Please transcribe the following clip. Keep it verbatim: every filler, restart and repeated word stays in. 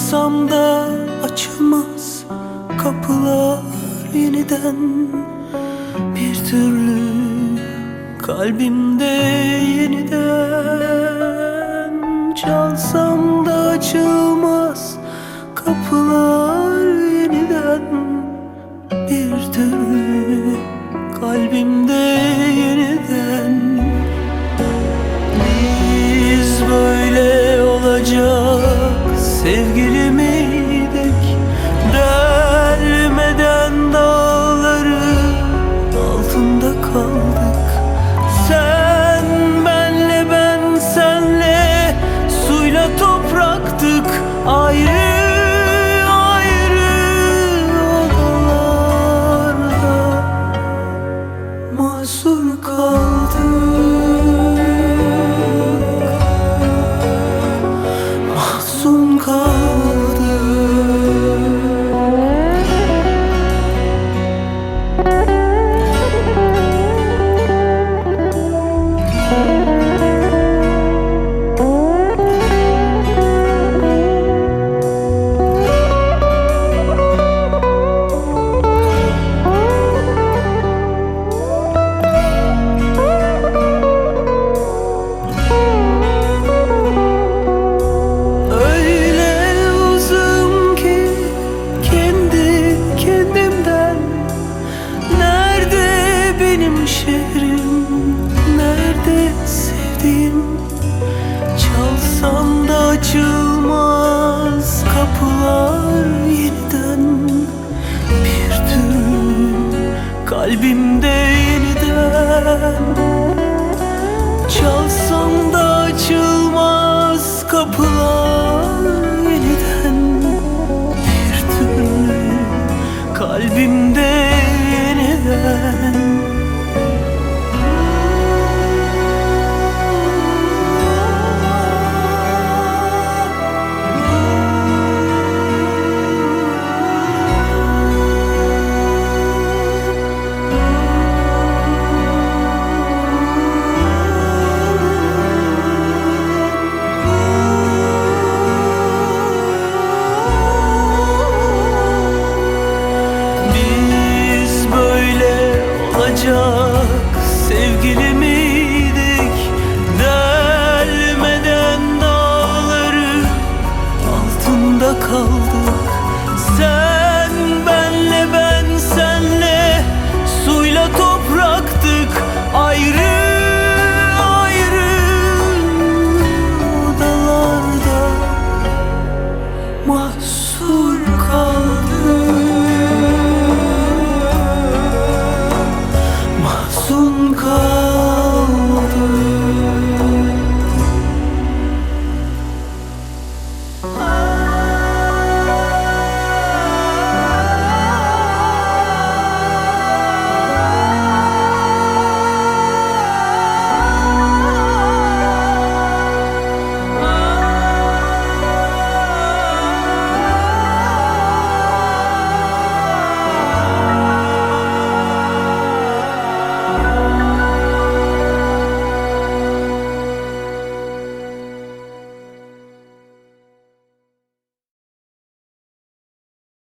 Çalsam da açılmaz kapılar yeniden. Bir türlü kalbimde yeniden. Çalsam da açılmaz kapılar yeniden. Bir türlü kalbimde yeniden. Biz böyle olacak sevgili miydik? Delmeden dağları altında kaldık. Sen benle, ben senle, suyla topraktık. Ayrı ayrı odalarda mahsur kaldık. Mahzun kaldık. Şehrim nerede sevdiğim? Çalsam da açılmaz kapılar yeniden. Bir türlü kalbimde yeniden. Çalsam da açılmaz kapılar yeniden. Bir türlü kalbimde yeniden. Olacak